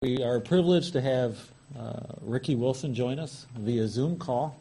We are privileged to have Ricky Wilson join us via Zoom call.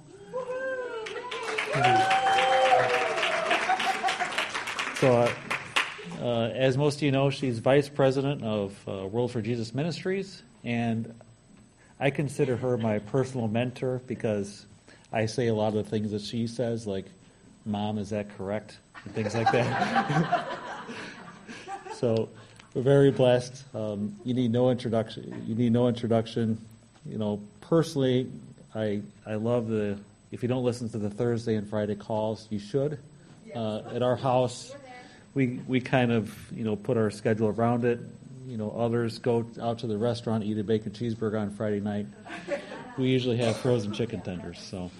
So, as most of you know, she's vice president of World for Jesus Ministries, and I consider her my personal mentor because I say a lot of the things that she says, like, "Mom, is that correct?" and things like that. So we're very blessed. You need no introduction. You know, personally, I love if you don't listen to the Thursday and Friday calls, you should. At our house, we kind of, put our schedule around it. Others go out to the restaurant, eat a bacon cheeseburger on Friday night. We usually have frozen chicken tenders. So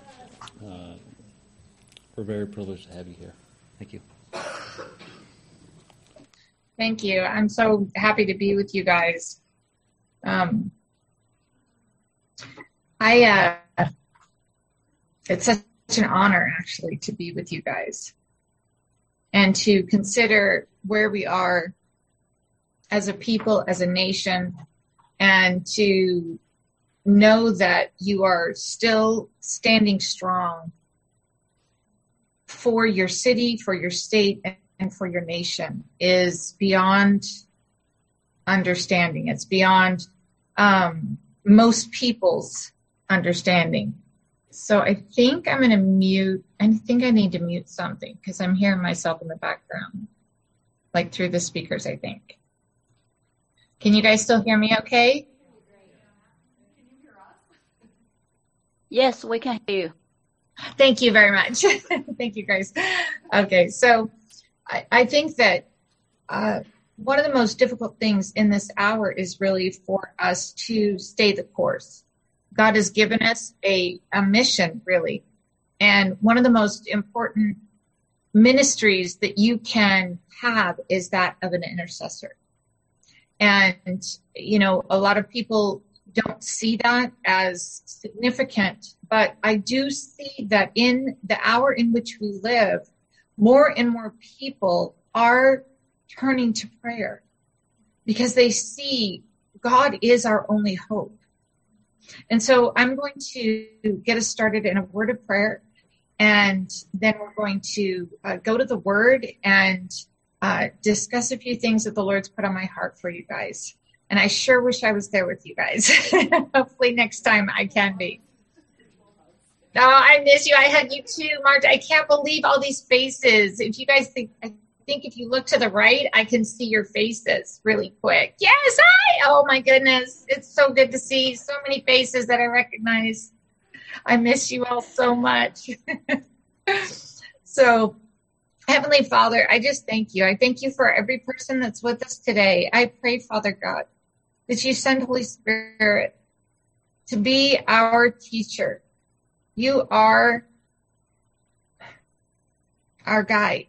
we're very privileged to have you here. Thank you. Thank you. I'm so happy to be with you guys. It's such an honor, actually, to be with you guys and to consider where we are as a people, as a nation, and to know that you are still standing strong for your city, for your state, and for your nation is beyond understanding. It's beyond most people's understanding. So I think I'm going to mute. I think I need to mute something because I'm hearing myself in the background, like through the speakers, I think. Can you guys still hear me okay? Yes, we can hear you. Thank you very much. Thank you, guys. Okay, so I think that one of the most difficult things in this hour is really for us to stay the course. God has given us a mission, really. And one of the most important ministries that you can have is that of an intercessor. And, a lot of people don't see that as significant, but I do see that in the hour in which we live, more and more people are turning to prayer because they see God is our only hope. And so I'm going to get us started in a word of prayer, and then we're going to go to the word and discuss a few things that the Lord's put on my heart for you guys. And I sure wish I was there with you guys. Hopefully next time I can be. Oh, I miss you. I hug you too, Marta. I can't believe all these faces. If you guys think, I think if you look to the right, I can see your faces really quick. Yes, hi. Oh my goodness. It's so good to see so many faces that I recognize. I miss you all so much. So, Heavenly Father, I just thank you. I thank you for every person that's with us today. I pray, Father God, that you send Holy Spirit to be our teacher. You are our guide.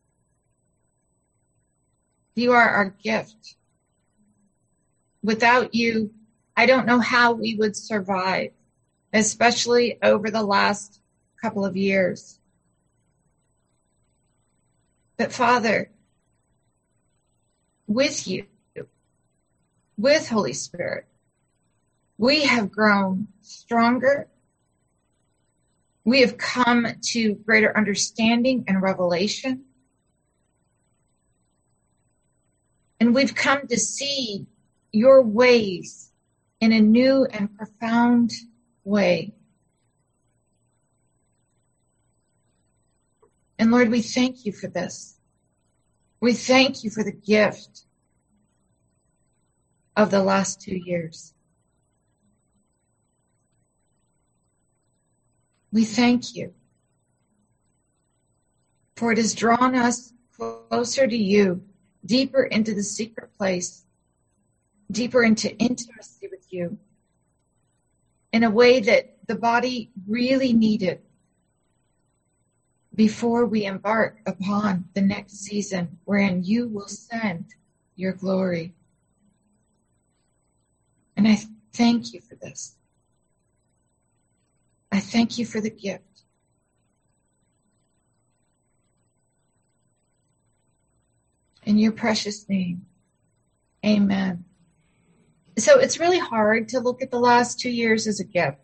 You are our gift. Without you, I don't know how we would survive, especially over the last couple of years. But Father, with you, with Holy Spirit, we have grown stronger. We have come to greater understanding and revelation. And we've come to see your ways in a new and profound way. And Lord, we thank you for this. We thank you for the gift of the last 2 years. We thank you, for it has drawn us closer to you, deeper into the secret place, deeper into intimacy with you, in a way that the body really needed before we embark upon the next season wherein you will send your glory. And I thank you for this. I thank you for the gift. In your precious name, amen. So it's really hard to look at the last 2 years as a gift.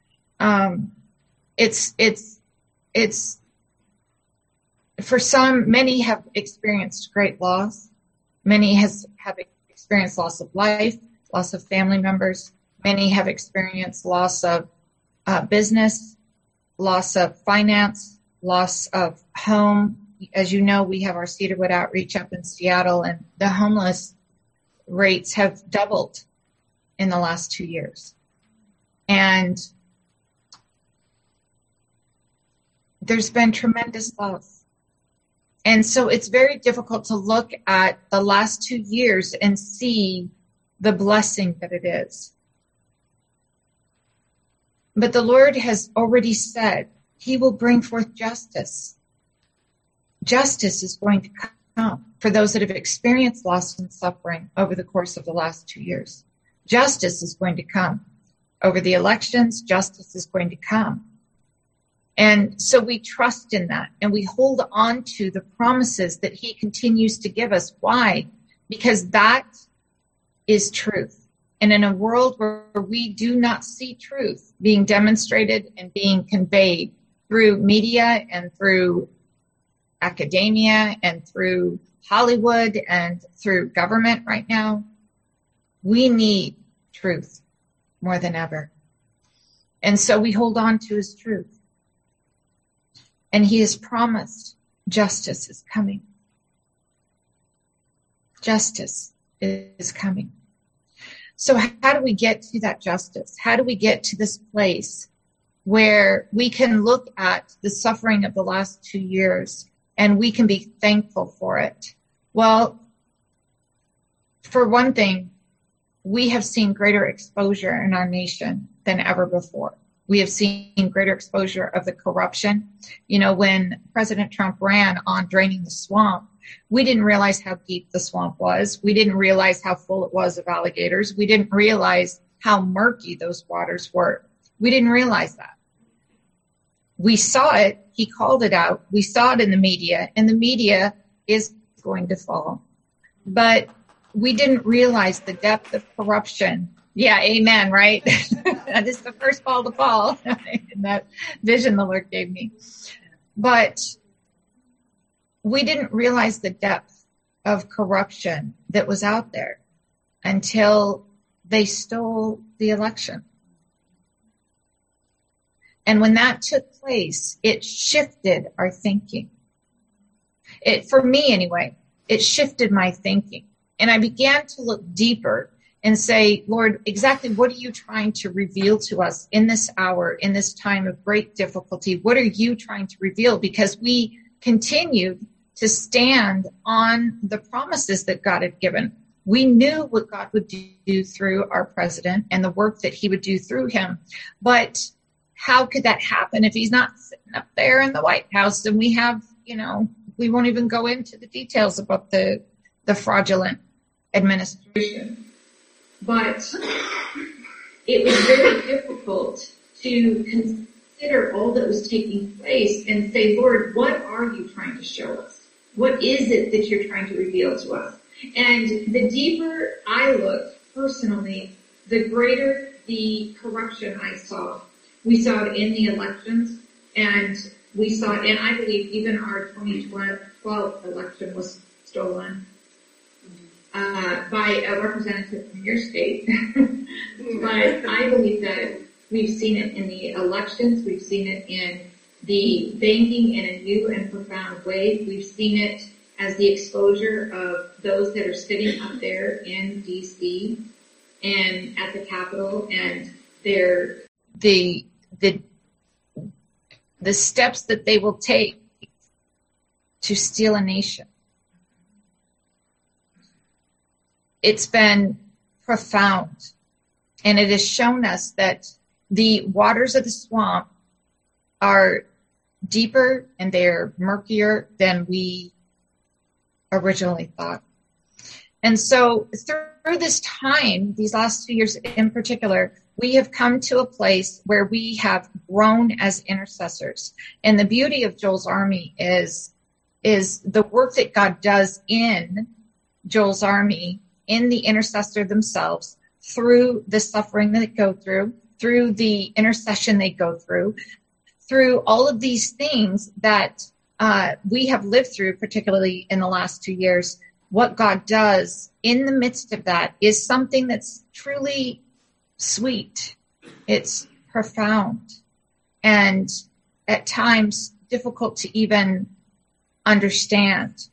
It's for some, many have experienced great loss. Many have experienced loss of life, loss of family members. Many have experienced loss of business, loss of finance, loss of home. As you know, we have our Cedarwood outreach up in Seattle, and the homeless rates have doubled in the last 2 years. And there's been tremendous loss. And so it's very difficult to look at the last 2 years and see the blessing that it is. But the Lord has already said he will bring forth justice. Justice is going to come for those that have experienced loss and suffering over the course of the last 2 years. Justice is going to come over the elections. Justice is going to come. And so we trust in that, and we hold on to the promises that he continues to give us. Why? Because that is truth. And in a world where we do not see truth being demonstrated and being conveyed through media and through academia and through Hollywood and through government right now, we need truth more than ever. And so we hold on to his truth. And he has promised justice is coming. Justice is coming. So how do we get to that justice? How do we get to this place where we can look at the suffering of the last 2 years and we can be thankful for it? Well, for one thing, we have seen greater exposure in our nation than ever before. We have seen greater exposure of the corruption. You know, when President Trump ran on draining the swamp, we didn't realize how deep the swamp was. We didn't realize how full it was of alligators. We didn't realize how murky those waters were. We didn't realize that. We saw it. He called it out. We saw it in the media, and the media is going to fall. But we didn't realize the depth of corruption. Yeah, amen, right? That is the first ball to fall in that vision the Lord gave me. But we didn't realize the depth of corruption that was out there until they stole the election. And when that took place, it shifted our thinking. For me anyway, it shifted my thinking. And I began to look deeper and say, Lord, exactly what are you trying to reveal to us in this hour, in this time of great difficulty? What are you trying to reveal? Because we continued to stand on the promises that God had given. We knew what God would do through our president and the work that he would do through him. But how could that happen if he's not sitting up there in the White House? And we have, we won't even go into the details about the fraudulent administration. But it was very difficult to consider all that was taking place and say, Lord, what are you trying to show us? What is it that you're trying to reveal to us? And the deeper I looked personally, the greater the corruption I saw. We saw it in the elections, and we saw it, and I believe even our 2012 election was stolen by a representative from your state. But I believe that we've seen it in the elections. We've seen it in the banking in a new and profound way. We've seen it as the exposure of those that are sitting up there in D.C. and at the Capitol, and the steps that they will take to steal a nation. It's been profound, and it has shown us that the waters of the swamp are deeper and they're murkier than we originally thought. And so through this time, these last 2 years in particular, we have come to a place where we have grown as intercessors. And the beauty of Joel's Army is the work that God does in Joel's Army, in the intercessor themselves, through the suffering that they go through the intercession they go through all of these things that we have lived through, particularly in the last 2 years. What God does in the midst of that is something that's truly sweet. It's profound and at times difficult to even understand.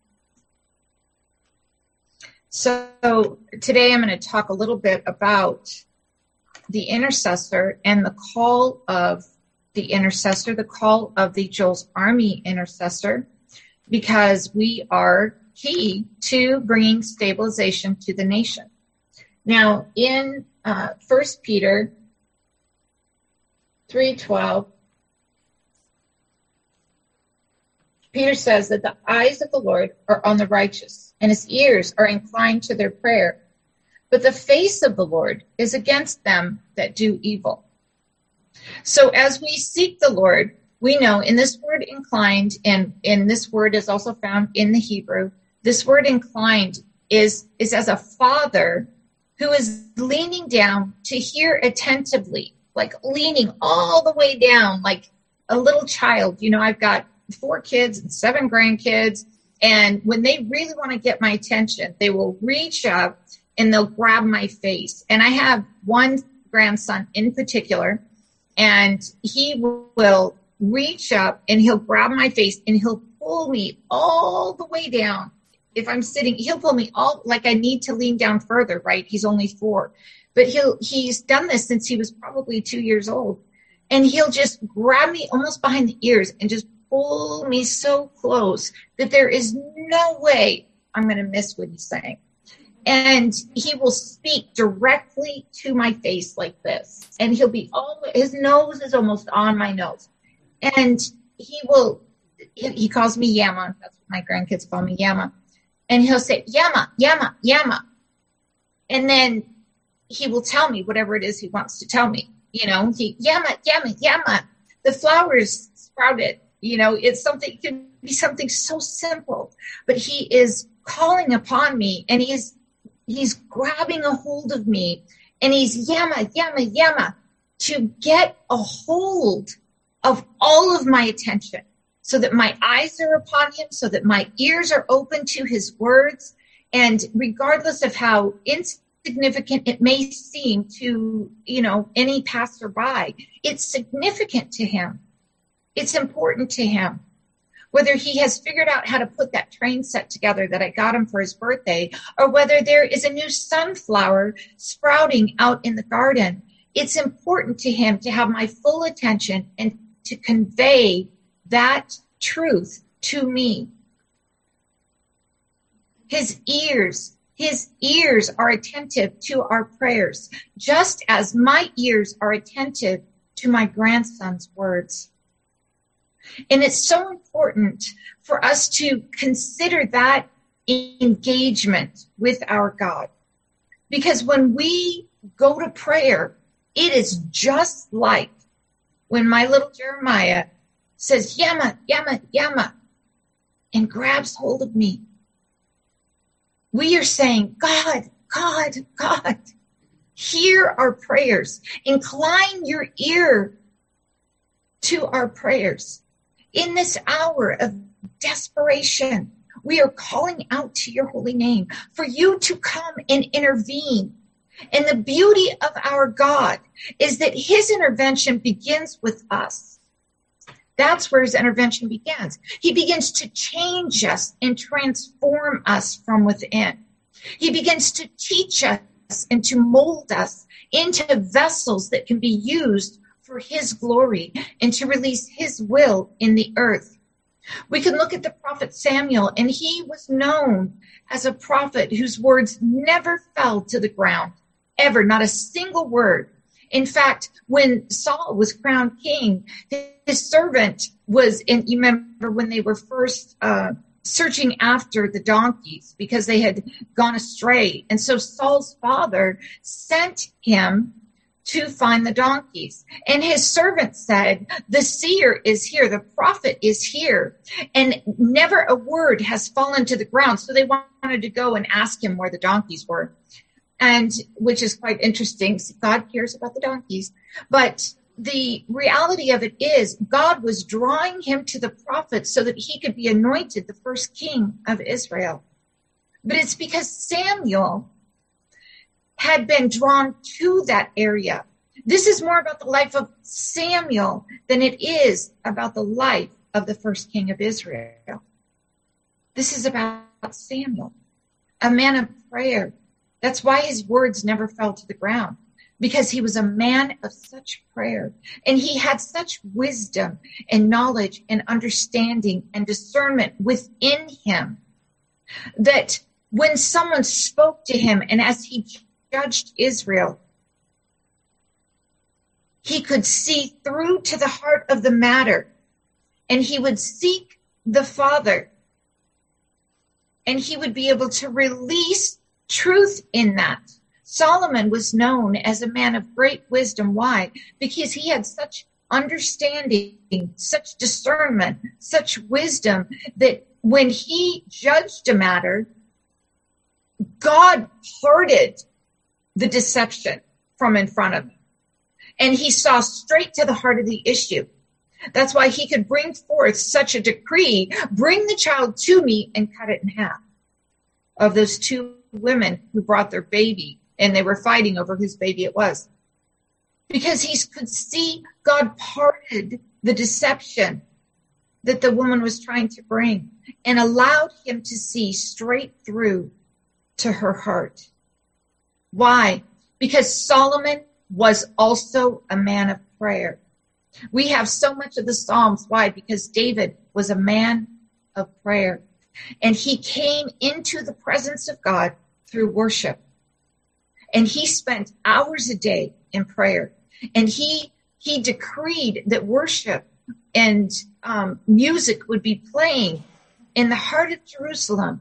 So today I'm going to talk a little bit about the intercessor and the call of the intercessor, the call of the Joel's Army intercessor, because we are key to bringing stabilization to the nation. Now, in 1 Peter 3:12, Peter says that the eyes of the Lord are on the righteous, and his ears are inclined to their prayer. But the face of the Lord is against them that do evil. So as we seek the Lord, we know in this word inclined, and this word is also found in the Hebrew, this word inclined is as a father who is leaning down to hear attentively, like leaning all the way down, like a little child. You know, I've got 4 kids and 7 grandkids, and when they really want to get my attention, they will reach up and they'll grab my face. And I have one grandson in particular, and he will reach up and he'll grab my face and he'll pull me all the way down. If I'm sitting, he'll pull me all, like I need to lean down further, right? He's only 4. But he's done this since he was probably 2 years old. And he'll just grab me almost behind the ears and just pull me so close that there is no way I'm going to miss what he's saying. And he will speak directly to my face like this. And he'll be his nose is almost on my nose. And he calls me Yama. That's what my grandkids call me, Yama. And he'll say, Yama, Yama, Yama. And then he will tell me whatever it is he wants to tell me. You know, Yama, Yama, Yama. The flowers sprouted. You know, it can be something so simple. But he is calling upon me, and he's grabbing a hold of me, and he's Yama, Yama, Yama, to get a hold of all of my attention, so that my eyes are upon him, so that my ears are open to his words. And regardless of how insignificant it may seem to, you know, any passerby, it's significant to him. It's important to him. Whether he has figured out how to put that train set together that I got him for his birthday, or whether there is a new sunflower sprouting out in the garden, it's important to him to have my full attention and to convey that truth to me. His ears are attentive to our prayers, just as my ears are attentive to my grandson's words. And it's so important for us to consider that engagement with our God. Because when we go to prayer, it is just like when my little Jeremiah says, Yama, Yama, Yama, and grabs hold of me. We are saying, God, God, God, hear our prayers. Incline your ear to our prayers. In this hour of desperation, we are calling out to your holy name for you to come and intervene. And the beauty of our God is that his intervention begins with us. That's where his intervention begins. He begins to change us and transform us from within. He begins to teach us and to mold us into vessels that can be used for his glory and to release his will in the earth. We can look at the prophet Samuel, and he was known as a prophet whose words never fell to the ground, ever, not a single word. In fact, when Saul was crowned king, his servant was you remember when they were first searching after the donkeys because they had gone astray. And so Saul's father sent him to find the donkeys. And his servant said, the seer is here, the prophet is here. And never a word has fallen to the ground. So they wanted to go and ask him where the donkeys were. and which is quite interesting. God cares about the donkeys. But the reality of it is God was drawing him to the prophet so that he could be anointed the first king of Israel. But it's because Samuel had been drawn to that area. This is more about the life of Samuel than it is about the life of the first king of Israel. This is about Samuel, a man of prayer. That's why his words never fell to the ground, because he was a man of such prayer. And he had such wisdom and knowledge and understanding and discernment within him that when someone spoke to him and as he judged Israel, he could see through to the heart of the matter, and he would seek the Father, and he would be able to release truth in that. Solomon was known as a man of great wisdom. Why? Because he had such understanding, such discernment, such wisdom that when he judged a matter, God parted the deception from in front of him. And he saw straight to the heart of the issue. That's why he could bring forth such a decree, bring the child to me and cut it in half. Of those two women who brought their baby, and they were fighting over whose baby it was. Because he could see God parted the deception that the woman was trying to bring and allowed him to see straight through to her heart. Why? Because Solomon was also a man of prayer. We have so much of the Psalms. Why? Because David was a man of prayer. And he came into the presence of God through worship. And he spent hours a day in prayer. And he decreed that worship and music would be playing in the heart of Jerusalem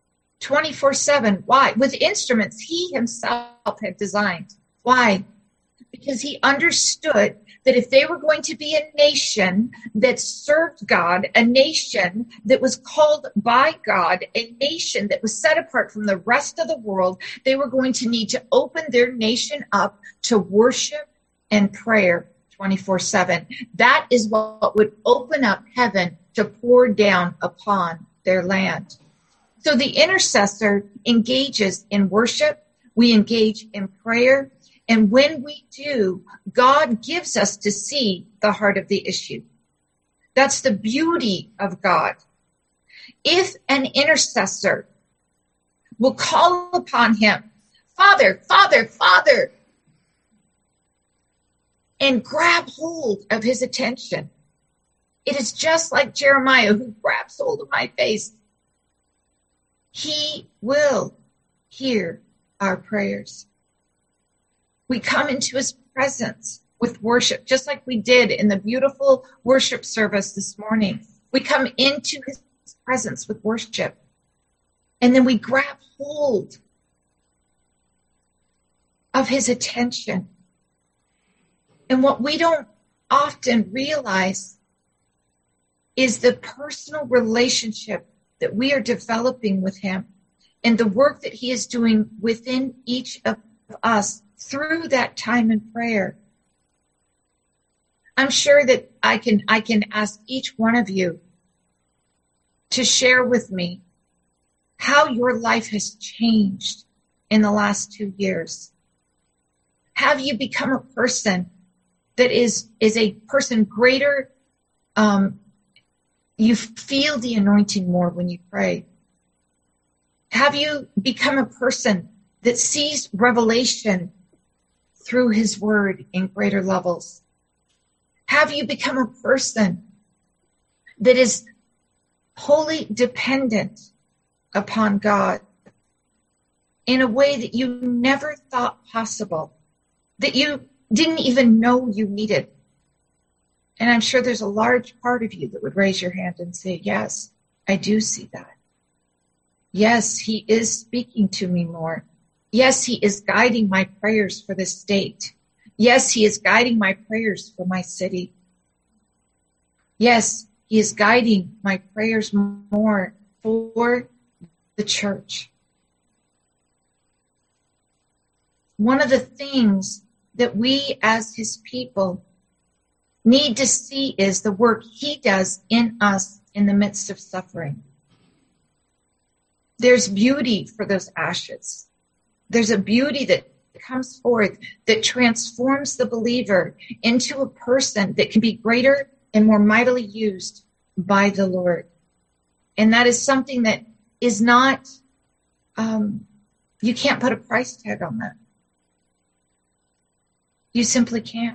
24/7. Why? With instruments he himself had designed. Why? Because he understood that if they were going to be a nation that served God, a nation that was called by God, a nation that was set apart from the rest of the world, they were going to need to open their nation up to worship and prayer 24/7. That is what would open up heaven to pour down upon their land. So the intercessor engages in worship. We engage in prayer. And when we do, God gives us to see the heart of the issue. That's the beauty of God. If an intercessor will call upon him, Father, Father, Father, and grab hold of his attention, it is just like Jeremiah who grabs hold of my face. He will hear our prayers. We come into his presence with worship, just like we did in the beautiful worship service this morning. We come into his presence with worship, and then we grab hold of his attention. And what we don't often realize is the personal relationship that we are developing with him and the work that he is doing within each of us through that time in prayer. I'm sure that I can ask each one of you to share with me how your life has changed in the last 2 years. Have you become a person that is a person greater? You feel the anointing more when you pray. Have you become a person that sees revelation through his word in greater levels? Have you become a person that is wholly dependent upon God in a way that you never thought possible, that you didn't even know you needed? And I'm sure there's a large part of you that would raise your hand and say, yes, I do see that. Yes, he is speaking to me more. Yes, he is guiding my prayers for this state. Yes, he is guiding my prayers for my city. Yes, he is guiding my prayers more for the church. one of the things that we as his people need to see is the work he does in us in the midst of suffering. There's beauty for those ashes. There's a beauty that comes forth that transforms the believer into a person that can be greater and more mightily used by the Lord. And that is something that is not, you can't put a price tag on that. You simply can't.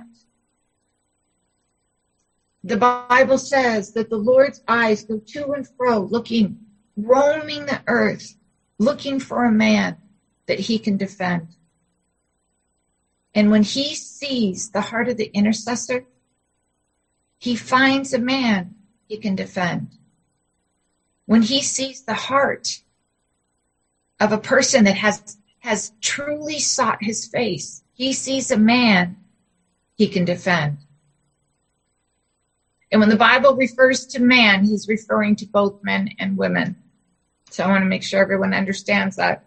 The Bible says that the Lord's eyes go to and fro, roaming the earth, looking for a man that he can defend. And when he sees the heart of the intercessor, he finds a man he can defend. When he sees the heart of a person that has truly sought his face, he sees a man he can defend. And when the Bible refers to man, he's referring to both men and women. So I want to make sure everyone understands that.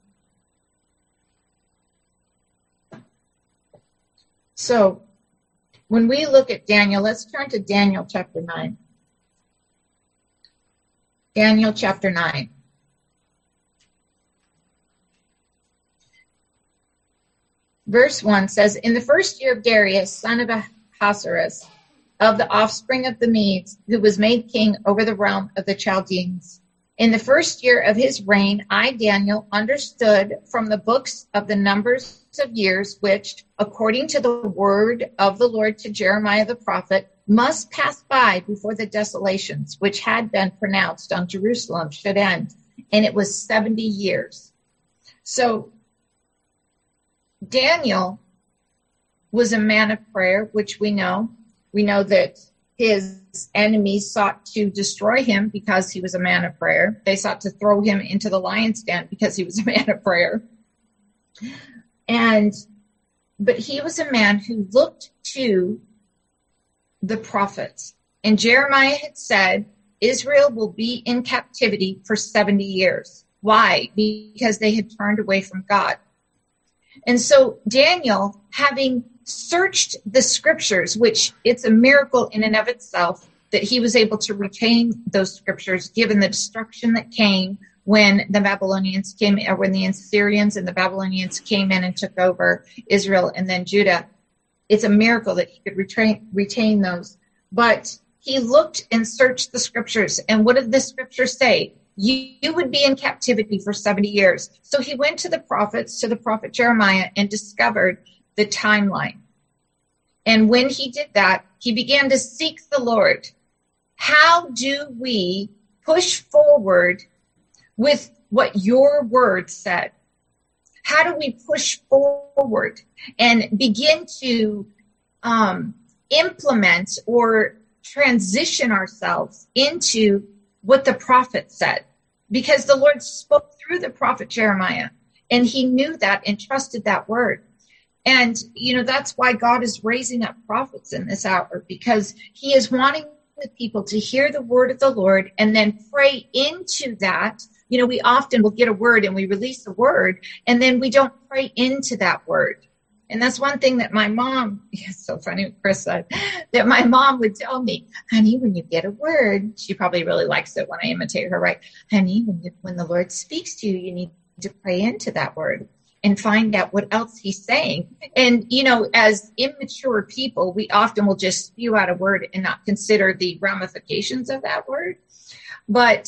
So when we look at Daniel, let's turn to Daniel chapter 9. Daniel chapter 9. Verse 1 says, in the first year of Darius, son of Ahasuerus, of the offspring of the Medes, who was made king over the realm of the Chaldeans. In the first year of his reign, I, Daniel, understood from the books of the numbers of years, which, according to the word of the Lord to Jeremiah the prophet, must pass by before the desolations which had been pronounced on Jerusalem should end. And it was 70 years. So Daniel was a man of prayer, which we know. We know that his enemies sought to destroy him because he was a man of prayer. They sought to throw him into the lion's den because he was a man of prayer. But he was a man who looked to the prophets. And Jeremiah had said, Israel will be in captivity for 70 years. Why? Because they had turned away from God. And so Daniel, having searched the scriptures, which it's a miracle in and of itself that he was able to retain those scriptures, given the destruction that came when the Babylonians came, or when the Assyrians and the Babylonians came in and took over Israel and then Judah. It's a miracle that he could retain those. But he looked and searched the scriptures. And what did the scriptures say? You would be in captivity for 70 years. So he went to the prophets, to the prophet Jeremiah, and discovered the timeline. And when he did that, he began to seek the Lord. How do we push forward with what your word said? How do we push forward and begin to implement or transition ourselves into what the prophet said? Because the Lord spoke through the prophet Jeremiah, and he knew that and trusted that word. And, that's why God is raising up prophets in this hour, because he is wanting the people to hear the word of the Lord and then pray into that. We often will get a word and we release a word, and then we don't pray into that word. And that's one thing that my mom, it's so funny what Chris said, that my mom would tell me, honey, when you get a word, she probably really likes it when I imitate her, right? Honey, when the Lord speaks to you, you need to pray into that word and find out what else he's saying. And, as immature people, we often will just spew out a word and not consider the ramifications of that word. But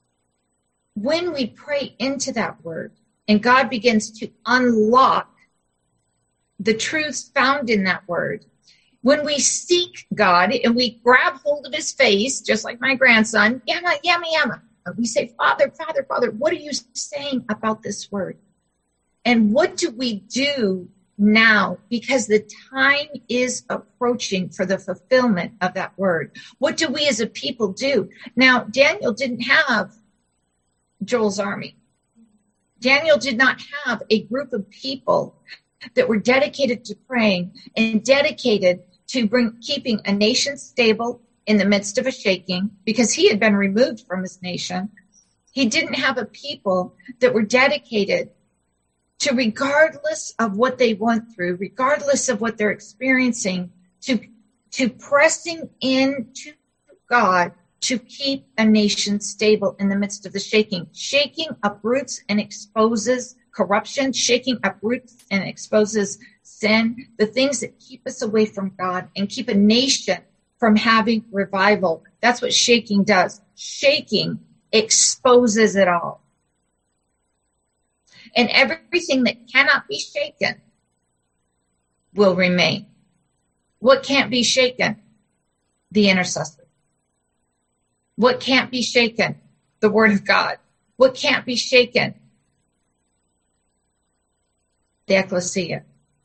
when we pray into that word and God begins to unlock the truths found in that word, when we seek God and we grab hold of his face, just like my grandson, yama, yama, yama, we say, Father, Father, Father, what are you saying about this word? And what do we do now? Because the time is approaching for the fulfillment of that word. What do we as a people do? Now, Daniel didn't have Joel's army. Daniel did not have a group of people that were dedicated to praying and dedicated to keeping a nation stable in the midst of a shaking, because he had been removed from his nation. He didn't have a people that were dedicated to, regardless of what they went through, regardless of what they're experiencing, to pressing into God to keep a nation stable in the midst of the shaking. Shaking uproots and exposes corruption. Shaking uproots and exposes sin, the things that keep us away from God and keep a nation from having revival. That's what shaking does. Shaking exposes it all. And everything that cannot be shaken will remain. What can't be shaken? The intercessor. What can't be shaken? The word of God. What can't be shaken? The ecclesia.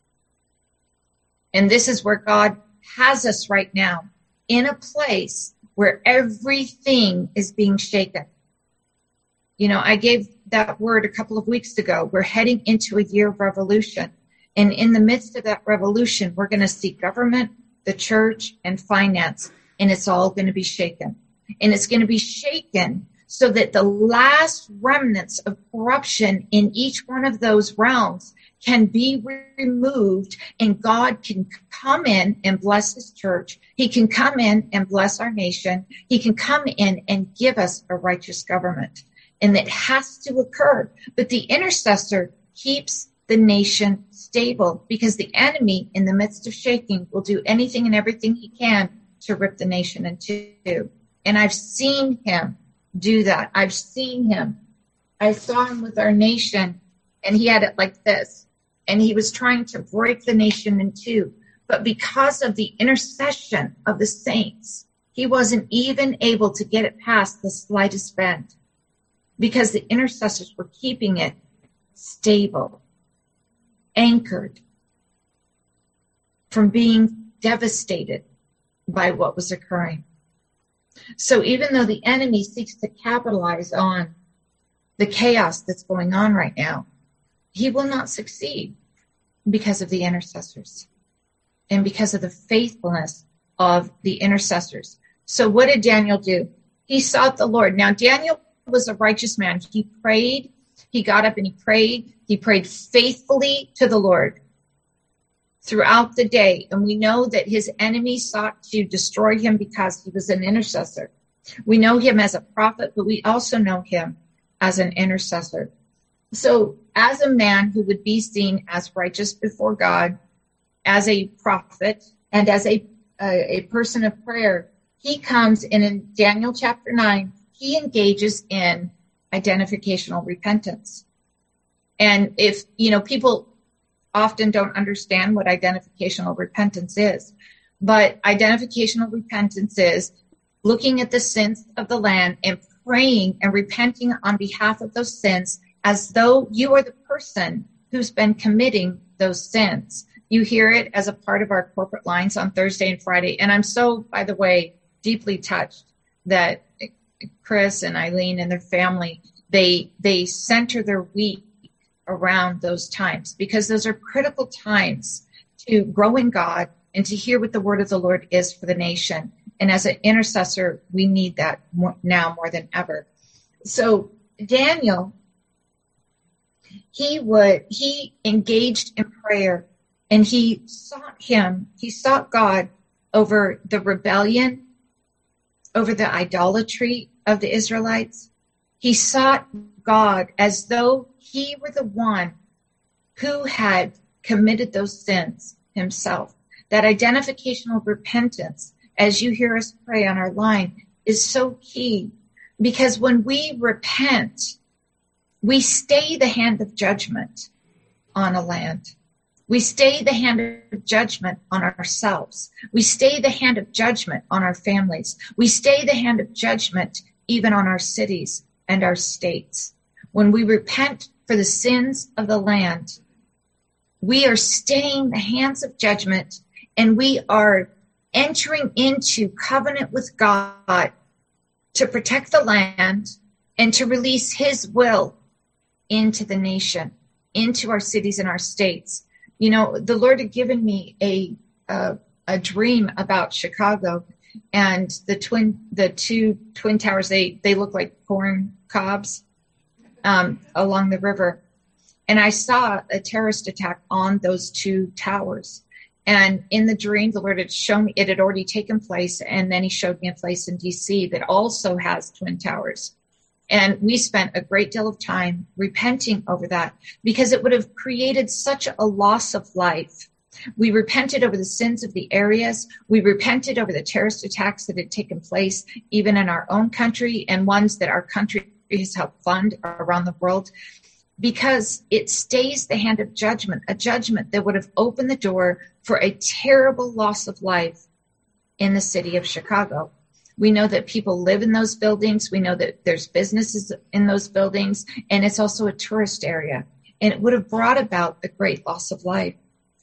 And this is where God has us right now, in a place where everything is being shaken. You know, I gave that word a couple of weeks ago. We're heading into a year of revolution. And in the midst of that revolution, we're going to see government, the church, and finance. And it's all going to be shaken. And it's going to be shaken so that the last remnants of corruption in each one of those realms can be removed, and God can come in and bless his church. He can come in and bless our nation. He can come in and give us a righteous government. And that has to occur. But the intercessor keeps the nation stable, because the enemy, in the midst of shaking, will do anything and everything he can to rip the nation in two. And I've seen him do that. I've seen him. I saw him with our nation, and he had it like this. And he was trying to break the nation in two. But because of the intercession of the saints, he wasn't even able to get it past the slightest bend, because the intercessors were keeping it stable, anchored from being devastated by what was occurring. So even though the enemy seeks to capitalize on the chaos that's going on right now, he will not succeed because of the intercessors and because of the faithfulness of the intercessors. So what did Daniel do? He sought the Lord. Now, Daniel was a righteous man. He prayed. He got up and he prayed. He prayed faithfully to the Lord throughout the day. And we know that his enemies sought to destroy him because he was an intercessor. We know him as a prophet, but we also know him as an intercessor. So as a man who would be seen as righteous before God, as a prophet, and as a person of prayer, he comes in Daniel chapter 9, he engages in identificational repentance. And if, people often don't understand what identificational repentance is, but identificational repentance is looking at the sins of the land and praying and repenting on behalf of those sins as though you are the person who's been committing those sins. You hear it as a part of our corporate lines on Thursday and Friday. And I'm so, by the way, deeply touched that Chris and Eileen and their family, they center their week around those times, because those are critical times to grow in God and to hear what the word of the Lord is for the nation. And as an intercessor, we need that now more than ever. So Daniel, he engaged in prayer, and he sought God over the rebellion, over the idolatry of the Israelites. He sought God as though he were the one who had committed those sins himself. That identificational repentance, as you hear us pray on our line, is so key, because when we repent, we stay the hand of judgment on a land. We stay the hand of judgment on ourselves. We stay the hand of judgment on our families. We stay the hand of judgment even on our cities and our states. When we repent for the sins of the land, we are staying the hands of judgment, and we are entering into covenant with God to protect the land and to release his will into the nation, into our cities and our states. The Lord had given me a dream about Chicago, and the two twin towers, they look like corn cobs along the river. And I saw a terrorist attack on those two towers. And in the dream, the Lord had shown me it had already taken place. And then he showed me a place in DC that also has twin towers. And we spent a great deal of time repenting over that because it would have created such a loss of life. We repented over the sins of the areas. We repented over the terrorist attacks that had taken place, even in our own country, and ones that our country has helped fund around the world, because it stays the hand of judgment, a judgment that would have opened the door for a terrible loss of life in the city of Chicago. We know that people live in those buildings. We know that there's businesses in those buildings, and it's also a tourist area. And it would have brought about a great loss of life.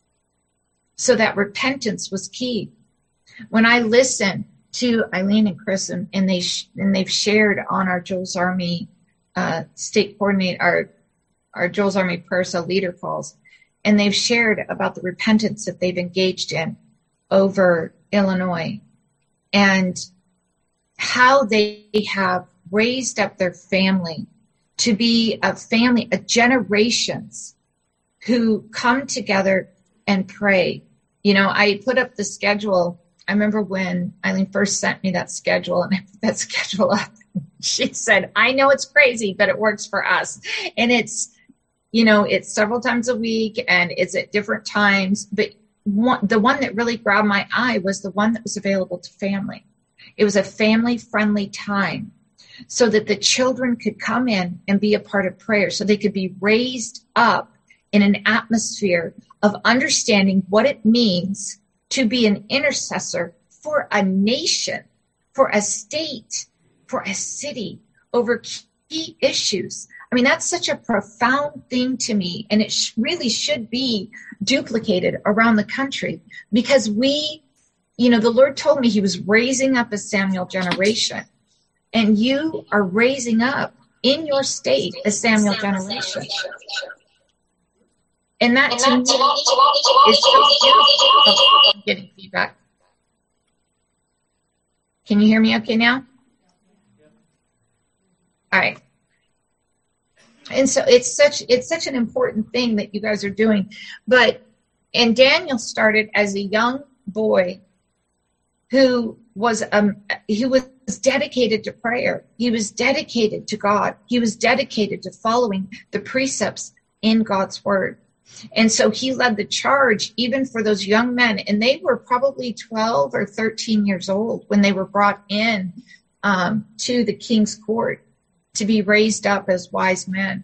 So that repentance was key. When I listen to Eileen and Chris, and they've shared on our Joel's Army state coordinator, our Joel's Army Prayer Cell leader calls, and they've shared about the repentance that they've engaged in over Illinois and how they have raised up their family to be a family of generations who come together and pray. You know, I put up the schedule. I remember when Eileen first sent me that schedule, and I put that schedule up. She said, I know it's crazy, but it works for us. And it's, you know, it's several times a week and it's at different times. But the one that really grabbed my eye was the one that was available to family. It was a family-friendly time so that the children could come in and be a part of prayer, so they could be raised up in an atmosphere of understanding what it means to be an intercessor for a nation, for a state, for a city, over key issues. I mean, that's such a profound thing to me, and it really should be duplicated around the country, because we, you know, the Lord told me he was raising up a Samuel generation, and you are raising up in your state a Samuel generation. And that to me is so beautiful. Oh, I'm getting feedback. Can you hear me okay now? All right. And so it's such an important thing that you guys are doing. And Daniel started as a young boy who was dedicated to prayer. He was dedicated to God. He was dedicated to following the precepts in God's word. And so he led the charge even for those young men. And they were probably 12 or 13 years old when they were brought in to the king's court to be raised up as wise men.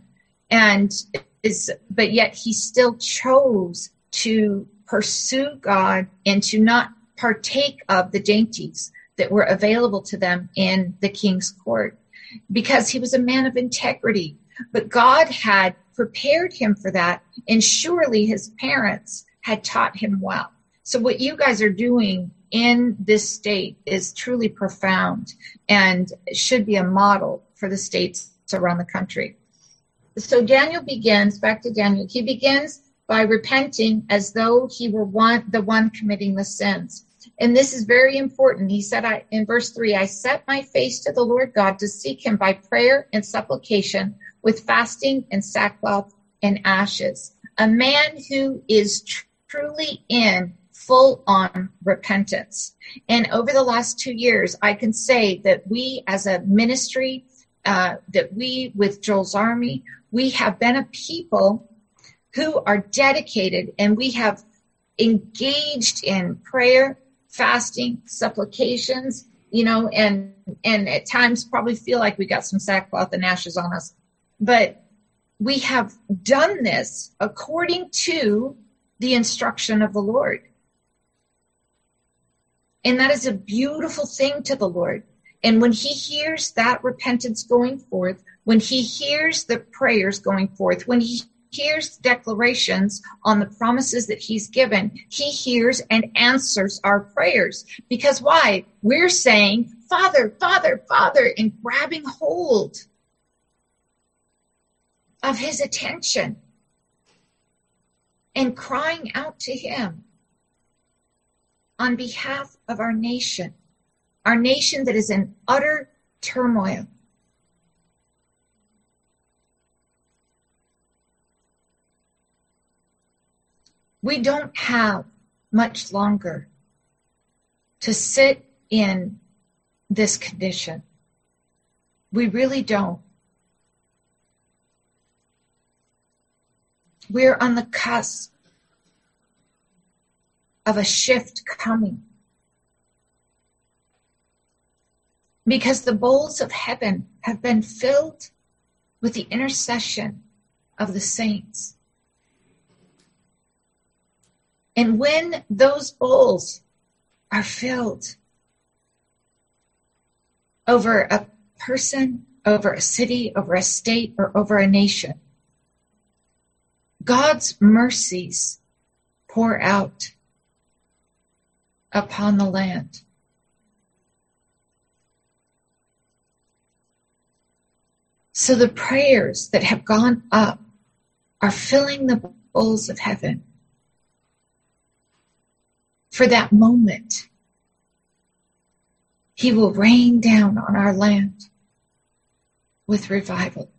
But yet he still chose to pursue God and to not partake of the dainties that were available to them in the king's court, because he was a man of integrity. But God had prepared him for that, and surely his parents had taught him well. So what you guys are doing in this state is truly profound and should be a model for the states around the country. So Daniel begins, back to Daniel, he begins by repenting as though he were the one committing the sins. And this is very important. He said in verse 3, I set my face to the Lord God to seek him by prayer and supplication with fasting and sackcloth and ashes. A man who is truly in full-on repentance. And over the last 2 years, I can say that we as a ministry, that we with Joel's Army, we have been a people who are dedicated, and we have engaged in prayer, fasting, supplications, you know, and at times probably feel like we got some sackcloth and ashes on us. But we have done this according to the instruction of the Lord. And that is a beautiful thing to the Lord. And when he hears that repentance going forth, when he hears the prayers going forth, when he hears declarations on the promises that he's given, he hears and answers our prayers. Because why? We're saying, Father, Father, Father, and grabbing hold of his attention and crying out to him on behalf of our nation that is in utter turmoil. We don't have much longer to sit in this condition. We really don't. We're on the cusp of a shift coming. Because the bowls of heaven have been filled with the intercession of the saints. And when those bowls are filled over a person, over a city, over a state, or over a nation, God's mercies pour out upon the land. So the prayers that have gone up are filling the bowls of heaven for that moment. He will rain down on our land with revival.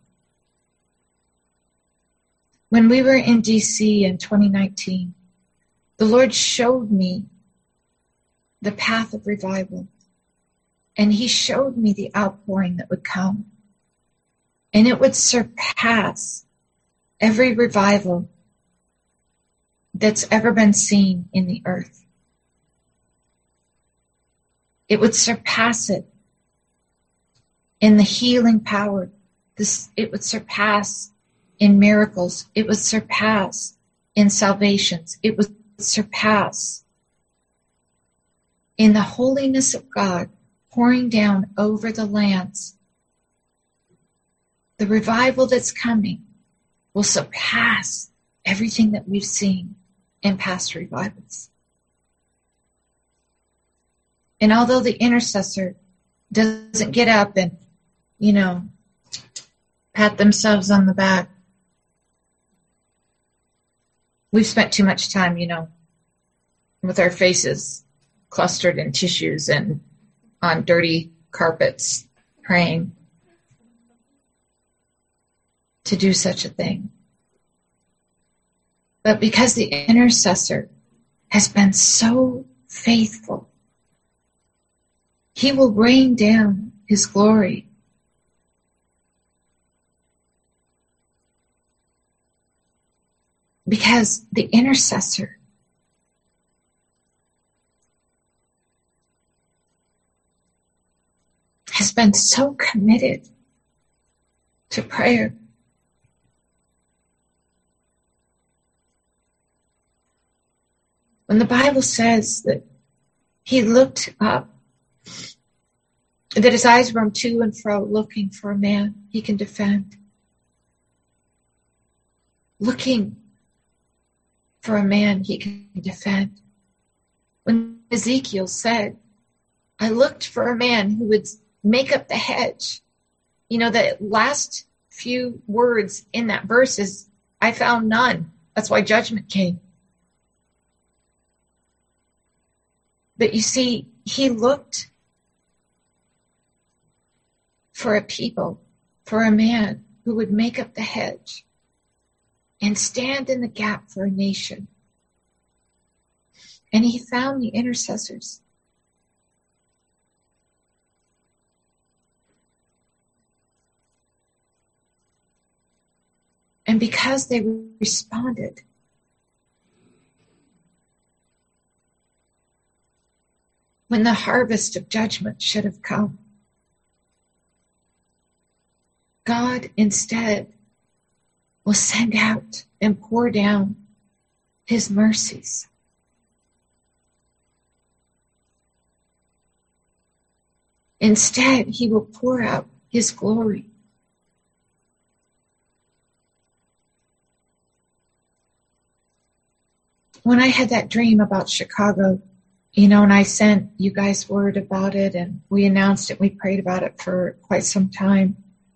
When we were in DC in 2019, the Lord showed me the path of revival, and he showed me the outpouring that would come. And it would surpass every revival that's ever been seen in the earth. It would surpass it in the healing power. It would surpass in miracles. It would surpass in salvations. It would surpass in the holiness of God pouring down over the lands. The revival that's coming will surpass everything that we've seen in past revivals. And although the intercessor doesn't get up and, pat themselves on the back, we've spent too much time, with our faces clustered in tissues and on dirty carpets praying to do such a thing. But because the intercessor has been so faithful, he will rain down his glory. Because the intercessor has been so committed to prayer. When the Bible says that he looked up, that his eyes roamed to and fro looking for a man he can defend. Looking for a man he can defend. When Ezekiel said, I looked for a man who would make up the hedge. The last few words in that verse is, I found none. That's why judgment came. But you see, he looked for a people, for a man who would make up the hedge and stand in the gap for a nation. And he found the intercessors. And because they responded, when the harvest of judgment should have come, God instead will send out and pour down his mercies. Instead, he will pour out his glory. When I had that dream about Chicago, and I sent you guys word about it, and we announced it, we prayed about it for quite some time.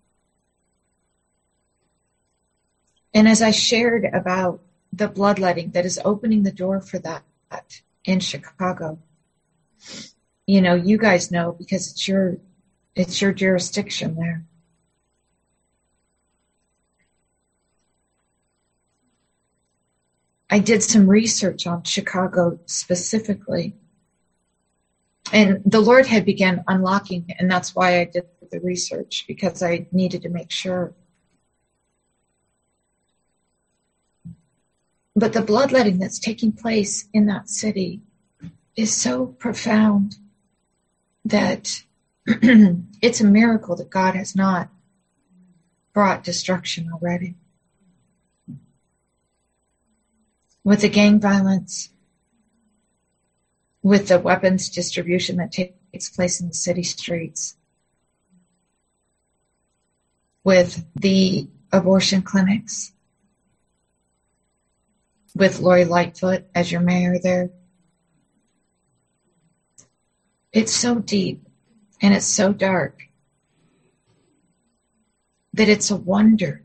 And as I shared about the bloodletting that is opening the door for that in Chicago, you guys know because it's your jurisdiction there. I did some research on Chicago specifically. And the Lord had begun unlocking, and that's why I did the research, because I needed to make sure. But the bloodletting that's taking place in that city is so profound that it's a miracle that God has not brought destruction already. With the gang violence, with the weapons distribution that takes place in the city streets, with the abortion clinics, with Lori Lightfoot as your mayor there. It's so deep and it's so dark that it's a wonder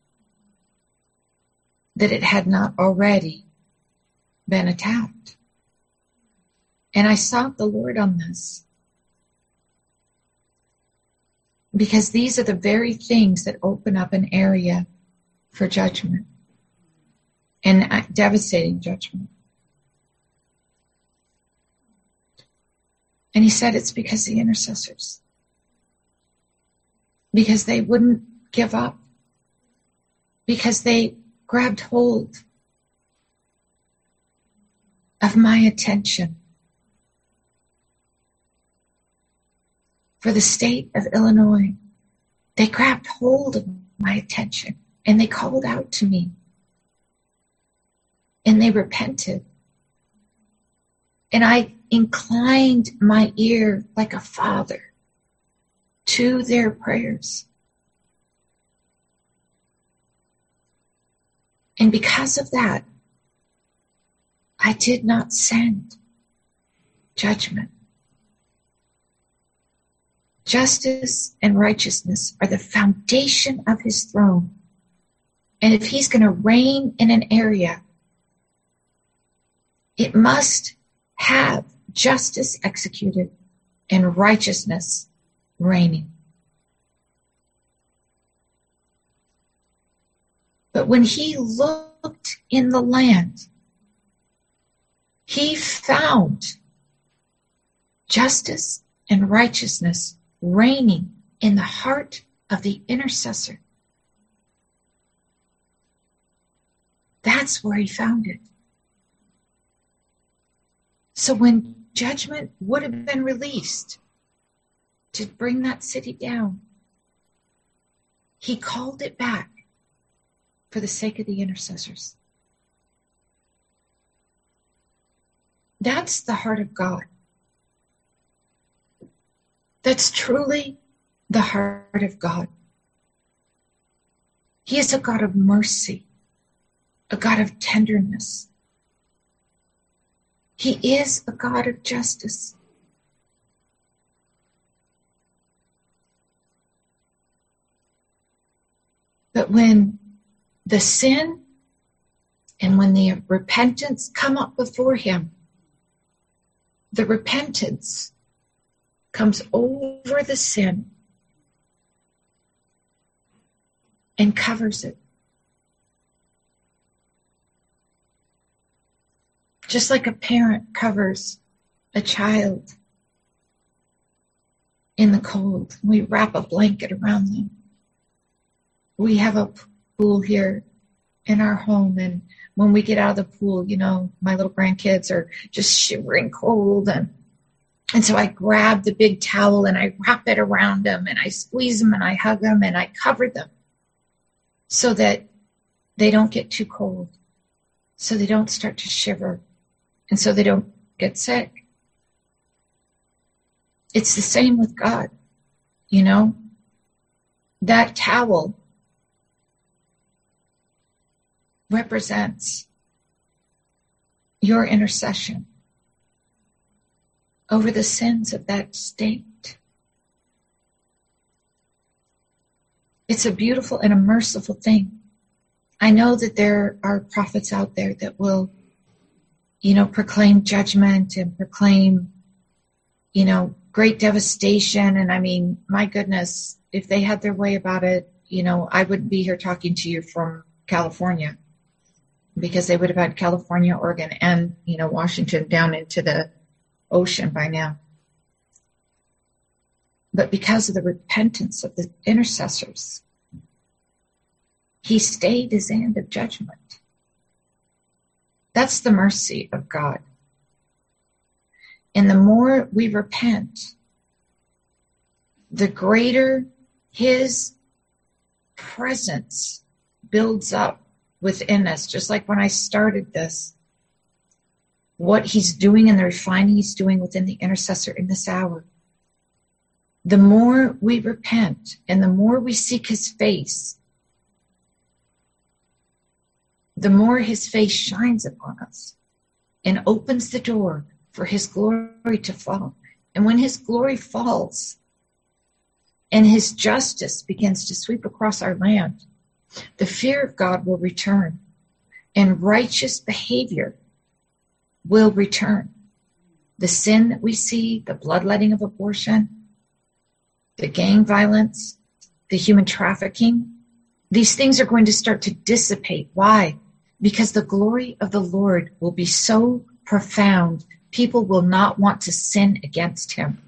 that it had not already been attacked. And I sought the Lord on this, because these are the very things that open up an area for judgment, and devastating judgment. And he said it's because the intercessors, because they wouldn't give up, because they grabbed hold of my attention for the state of Illinois. They grabbed hold of my attention and they called out to me and they repented. And I inclined my ear like a father to their prayers. And because of that, I did not send judgment. Justice and righteousness are the foundation of his throne. And if he's going to reign in an area, it must have justice executed and righteousness reigning. But when he looked in the land, he found justice and righteousness reigning in the heart of the intercessor. That's where he found it. So when judgment would have been released to bring that city down, he called it back for the sake of the intercessors. That's the heart of God. That's truly the heart of God. He is a God of mercy, a God of tenderness. He is a God of justice. But when the sin and when the repentance come up before him, the repentance comes over the sin and covers it. Just like a parent covers a child in the cold. We wrap a blanket around them. We have a pool here in our home, and when we get out of the pool, you know, my little grandkids are just shivering cold, and so I grab the big towel and I wrap it around them and I squeeze them and I hug them and I cover them so that they don't get too cold, so they don't start to shiver, and so they don't get sick. It's the same with God, you know. That towel represents your intercession over the sins of that state. It's a beautiful and a merciful thing. I know that there are prophets out there that will, you know, proclaim judgment and proclaim, you know, great devastation. And I mean, my goodness, if they had their way about it, you know, I wouldn't be here talking to you from California, because they would have had California, Oregon, and, Washington down into the ocean by now. But because of the repentance of the intercessors, he stayed his hand of judgment. That's the mercy of God. And the more we repent, the greater his presence builds up within us. Just like when I started this, what he's doing and the refining he's doing within the intercessor in this hour. The more we repent and the more we seek his face, the more his face shines upon us and opens the door for his glory to fall. And when his glory falls and his justice begins to sweep across our land, the fear of God will return and righteous behavior will return. The sin that we see, the bloodletting of abortion, the gang violence, the human trafficking, these things are going to start to dissipate. Why? Because the glory of the Lord will be so profound, people will not want to sin against him.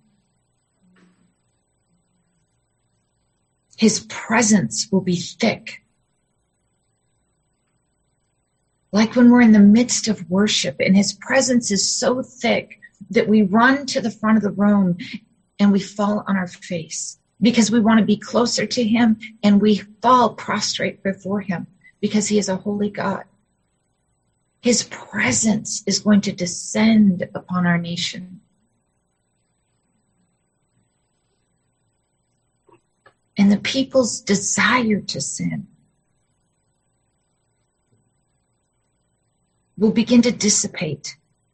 His presence will be thick. Like when we're in the midst of worship and his presence is so thick that we run to the front of the room and we fall on our face because we want to be closer to him, and we fall prostrate before him because he is a holy God. His presence is going to descend upon our nation. And the people's desire to sin will begin to dissipate.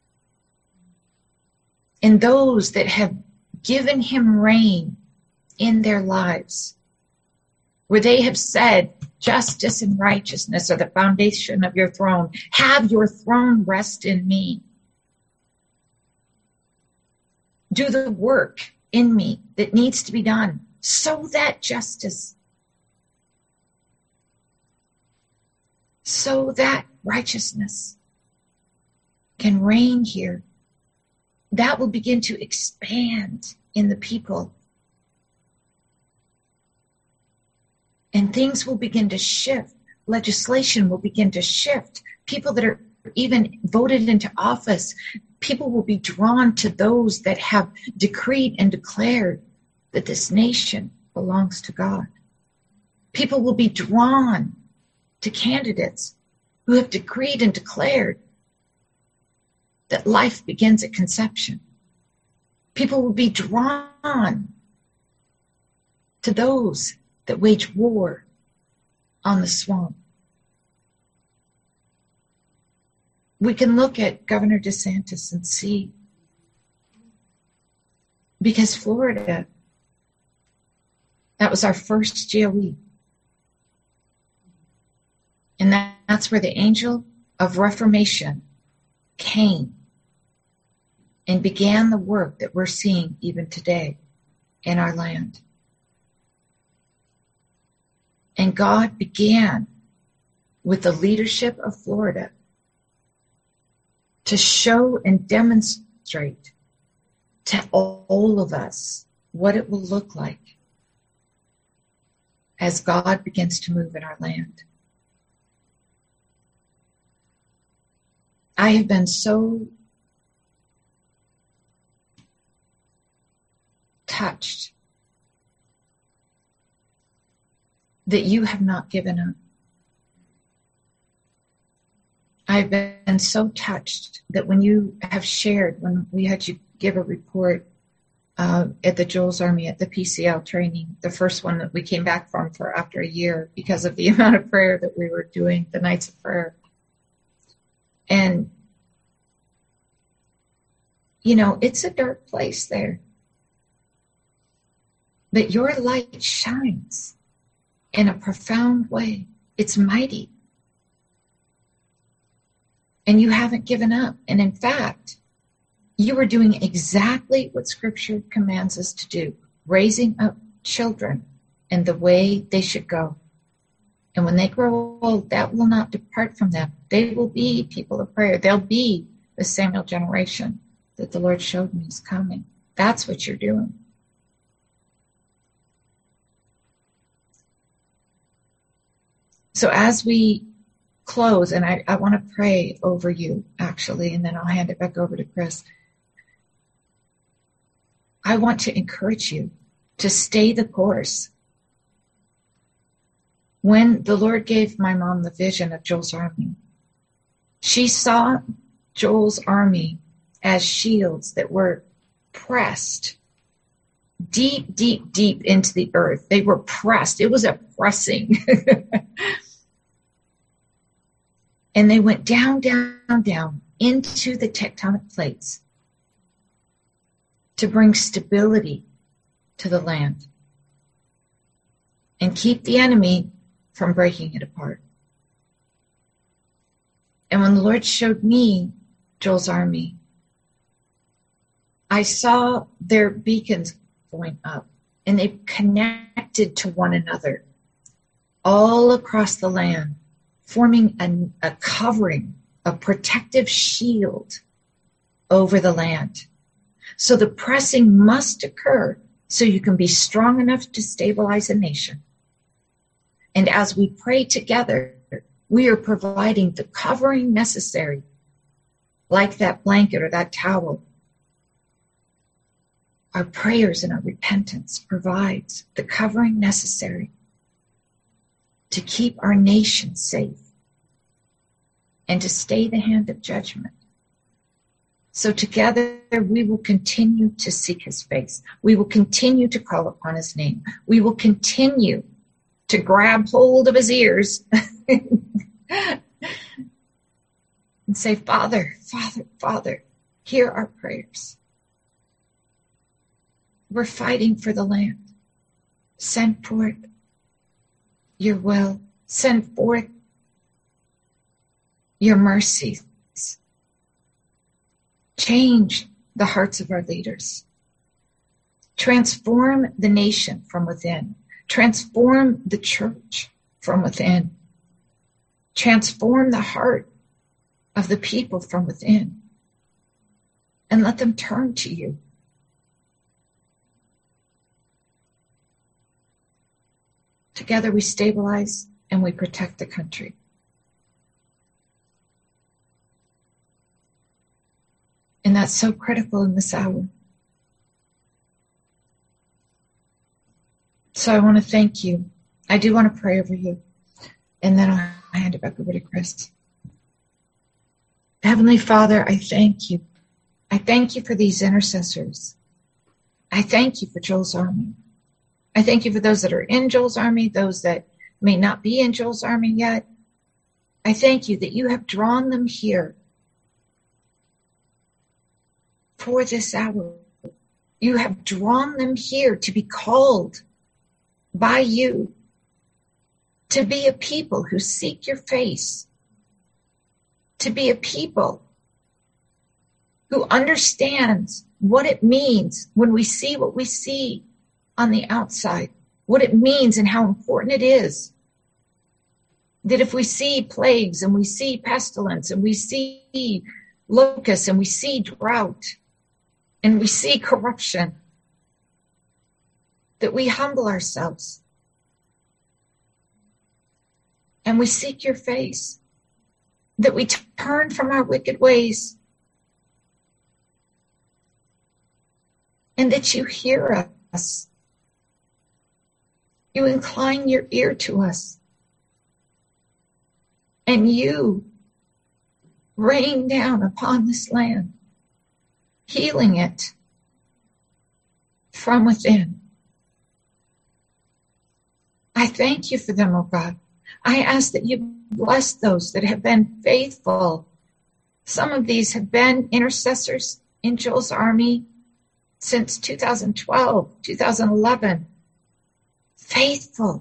And those that have given him reign in their lives, where they have said, justice and righteousness are the foundation of your throne. Have your throne rest in me. Do the work in me that needs to be done so that justice, so that righteousness can reign here. That will begin to expand in the people. And things will begin to shift. Legislation will begin to shift. People that are even voted into office, people will be drawn to those that have decreed and declared that this nation belongs to God. People will be drawn to candidates who have decreed and declared that life begins at conception. People will be drawn to those that wage war on the swamp. We can look at Governor DeSantis and see, because Florida, that was our first GOE. And that's where the angel of reformation came and began the work that we're seeing even today in our land. And God began with the leadership of Florida to show and demonstrate to all of us what it will look like as God begins to move in our land. I have been so touched that you have not given up. I've been so touched that when you have shared, when we had you give a report at the Joel's Army at the PCL training, the first one that we came back from for after a year because of the amount of prayer that we were doing, the nights of prayer. And, it's a dark place there. But your light shines in a profound way. It's mighty. And you haven't given up. And in fact, you are doing exactly what Scripture commands us to do, raising up children in the way they should go. And when they grow old, that will not depart from them. They will be people of prayer. They'll be the Samuel generation that the Lord showed me is coming. That's what you're doing. So as we close, and I want to pray over you, actually, and then I'll hand it back over to Chris. I want to encourage you to stay the course. When the Lord gave my mom the vision of Joel's army, she saw Joel's army as shields that were pressed deep, deep, deep into the earth. They were pressed. It was a pressing. And they went down, down, down into the tectonic plates to bring stability to the land and keep the enemy from breaking it apart. And when the Lord showed me Joel's army, I saw their beacons going up, and they connected to one another all across the land, forming a covering, a protective shield over the land. So the pressing must occur so you can be strong enough to stabilize a nation. And as we pray together, we are providing the covering necessary, like that blanket or that towel. Our prayers and our repentance provides the covering necessary to keep our nation safe and to stay the hand of judgment. So together we will continue to seek his face. We will continue to call upon his name. We will continue to grab hold of his ears and say, Father, Father, Father, hear our prayers. We're fighting for the land. Send forth your will. Send forth your mercies. Change the hearts of our leaders. Transform the nation from within. Transform the church from within. Transform the heart of the people from within. And let them turn to you. Together we stabilize and we protect the country. And that's so critical in this hour. So I want to thank you. I do want to pray over you. And then I'll hand it back over to Chris. Heavenly Father, I thank you. I thank you for these intercessors. I thank you for Joel's army. I thank you for those that are in Joel's army, those that may not be in Joel's army yet. I thank you that you have drawn them here for this hour. You have drawn them here to be called by you to be a people who seek your face, to be a people who understands what it means when we see what we see on the outside, what it means and how important it is that if we see plagues and we see pestilence and we see locusts and we see drought and we see corruption, that we humble ourselves and we seek your face, that we turn from our wicked ways, and that you hear us. You incline your ear to us, and you rain down upon this land, healing it from within. I thank you for them, oh God. I ask that you bless those that have been faithful. Some of these have been intercessors in Joel's army since 2012, 2011. Faithful.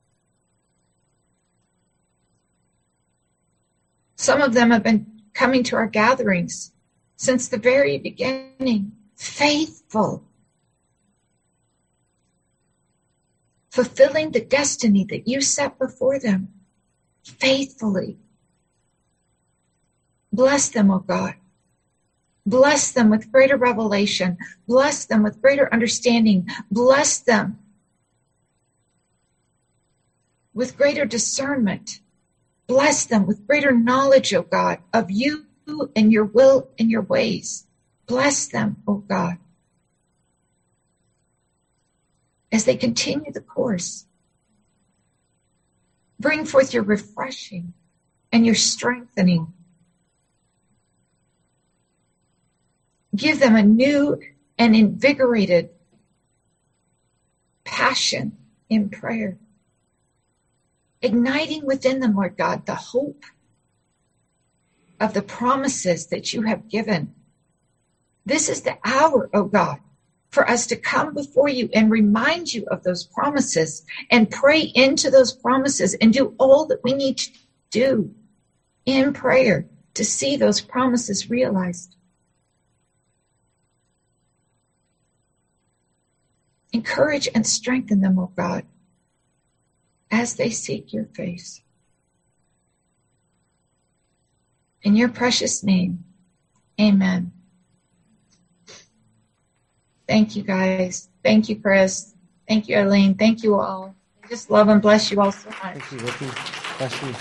Some of them have been coming to our gatherings since the very beginning. Faithful. Fulfilling the destiny that you set before them. faithfully. Bless them, oh God. Bless them with greater revelation. Bless them with greater understanding. Bless them with greater discernment. Bless them with greater knowledge, oh God, of you and your will and your ways. Bless them, oh God, as they continue the course. Bring forth your refreshing and your strengthening. Give them a new and invigorated passion in prayer. Igniting within them, Lord God, the hope of the promises that you have given. This is the hour, oh God, for us to come before you and remind you of those promises and pray into those promises and do all that we need to do in prayer to see those promises realized. Encourage and strengthen them, oh God, as they seek your face. In your precious name, amen. Thank you, guys. Thank you, Chris. Thank you, Eileen. Thank you all. I just love and bless you all so much. Thank you, Ricky. Bless you.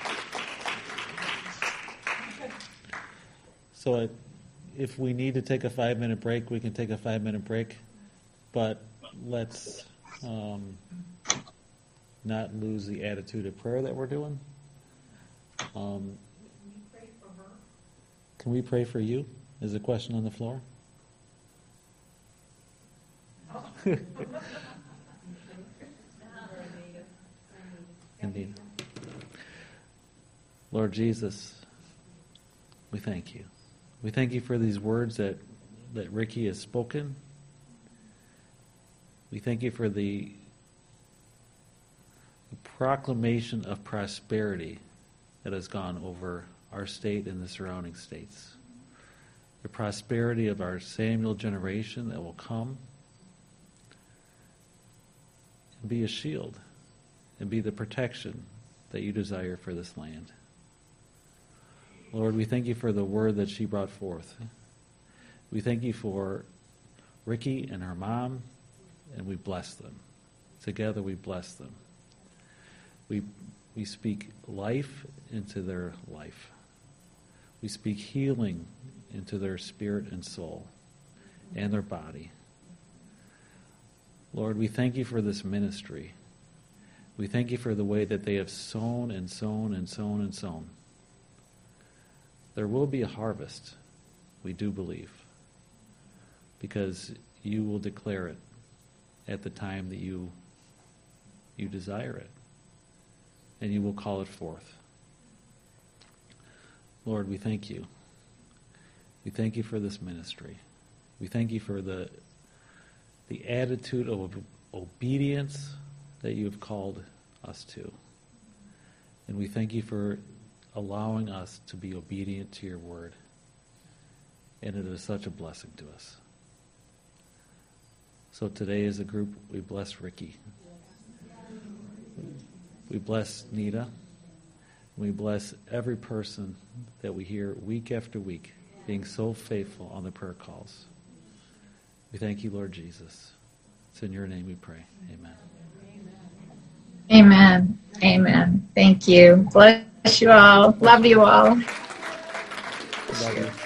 So if we need to take a 5-minute break, we can take a 5-minute break. But let's not lose the attitude of prayer that we're doing. Can we pray for you? Is a question on the floor? Indeed. Lord Jesus, we thank you. We thank you for these words that Ricky has spoken. We thank you for the proclamation of prosperity that has gone over our state and the surrounding states. The prosperity of our Samuel generation that will come and be a shield and be the protection that you desire for this land. Lord, we thank you for the word that she brought forth. We thank you for Ricky and her mom, and we bless them. Together we bless them. We speak life into their life. We speak healing into their spirit and soul and their body. Lord, we thank you for this ministry. We thank you for the way that they have sown and sown and sown and sown. There will be a harvest, we do believe, because you will declare it at the time that you desire it, and you will call it forth. Lord, we thank you. We thank you for this ministry. We thank you for the attitude of obedience that you have called us to. And we thank you for allowing us to be obedient to your word. And it is such a blessing to us. So today as a group, we bless Ricky. We bless Nita. We bless every person that we hear week after week being so faithful on the prayer calls. We thank you, Lord Jesus. It's in your name we pray. Amen. Amen. Amen. Thank you. Bless you all. Love you all. Love you.